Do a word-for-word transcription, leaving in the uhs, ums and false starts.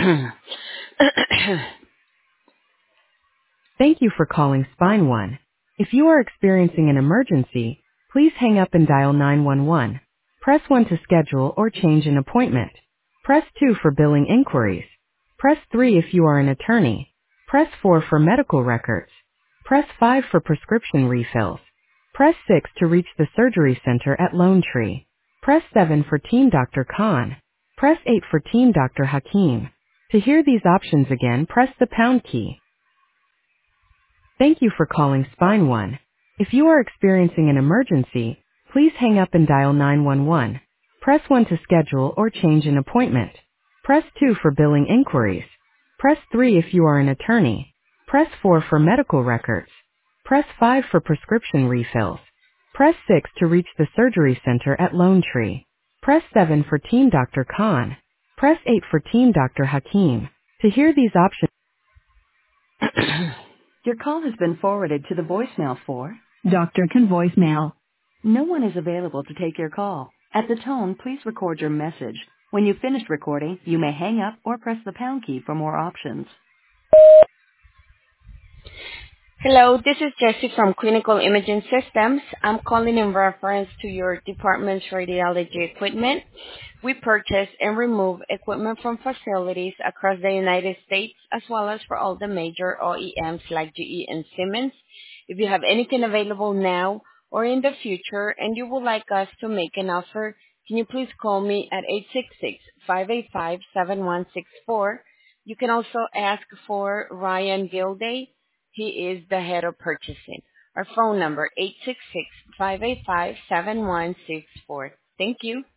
Thank you for calling Spine One. If you are experiencing an emergency, please hang up and dial nine one one. Press one to schedule or change an appointment. Press two for billing inquiries. Press three if you are an attorney. Press four for medical records. Press five for prescription refills. Press six to reach the surgery center at Lone Tree. Press seven for Team Doctor Khan. Press eight for Team Doctor Hakim. To hear these options again, press the pound key. Thank you for calling Spine One. If you are experiencing an emergency, please hang up and dial nine one one. Press one to schedule or change an appointment. Press two for billing inquiries. Press three if you are an attorney. Press four for medical records. Press five for prescription refills. Press six to reach the surgery center at Lone Tree. Press seven for Team Doctor Khan. Press eight for Team Doctor Hakim. To hear these options, your call has been forwarded to the voicemail for Doctor Can voicemail. No one is available to take your call. At the tone, please record your message. When you've finished recording, you may hang up or press the pound key for more options. Hello, this is Jessie from Clinical Imaging Systems. I'm calling in reference to your department's radiology equipment. We purchase and remove equipment from facilities across the United States as well as for all the major O E Ms like G E and Siemens. If you have anything available now or in the future and you would like us to make an offer, can you please call me at eight six six, five eight five, seven one six four. You can also ask for Ryan Gilday. He is the head of purchasing. Our phone number, eight six six, five eight five, seven one six four. Thank you.